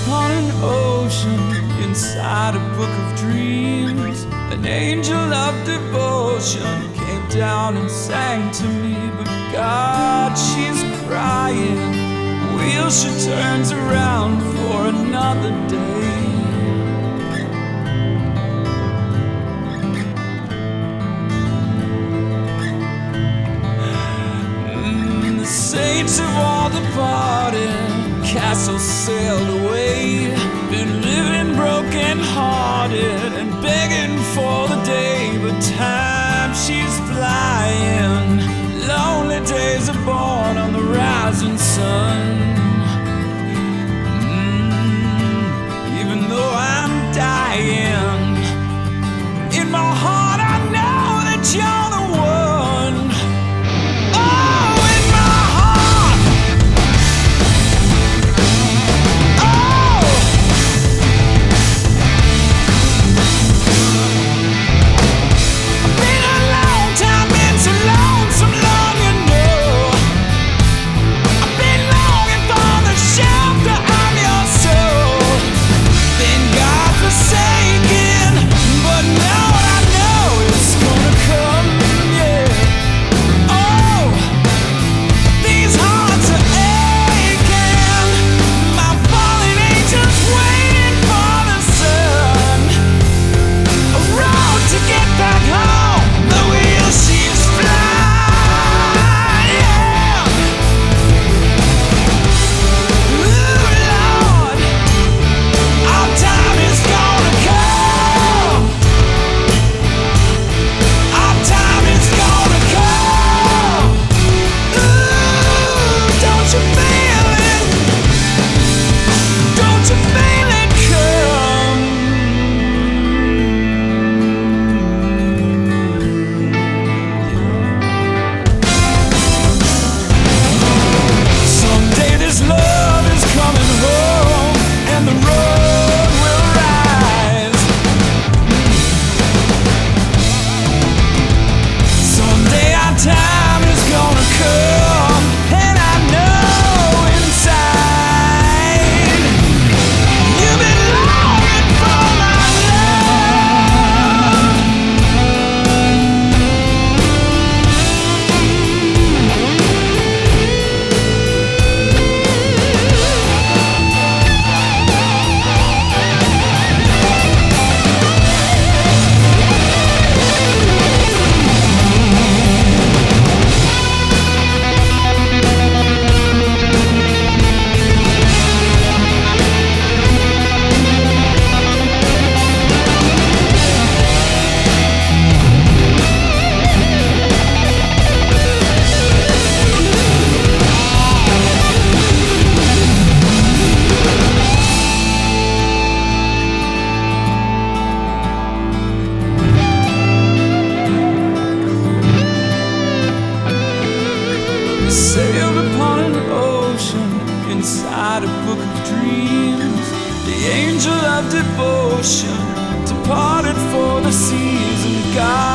upon an ocean inside a book of dreams. An angel of devotion came down and sang to me. But God, she's crying. Wheel she turns around for another day. The saints have all departed, castles sailed away. Been living broken hearted and begging for the day. But time, she's flying. Lonely days are born on the rising sun. Even though I'm dying, in my heart I know that you're the one. Oh, in my heart. Oh, I've been a long time, been so lonesome, long, you know. I've been longing for the shelter of your soul. Been God forsaken, but now I know it's gonna come, yeah. Oh, these hearts are aching. My fallen angels waiting for the sun. A road to get back home. The wheel she's flying. Ooh, Lord, our time is gonna come. Our time is gonna come. Ooh, don't you feel it? Don't you feel it come? Someday this love is coming home, and the road will rise. Someday our time is gonna come, and I know inside you've been longing for my love. Sailed upon an ocean inside a book of dreams. The angel of devotion departed for the seas, and God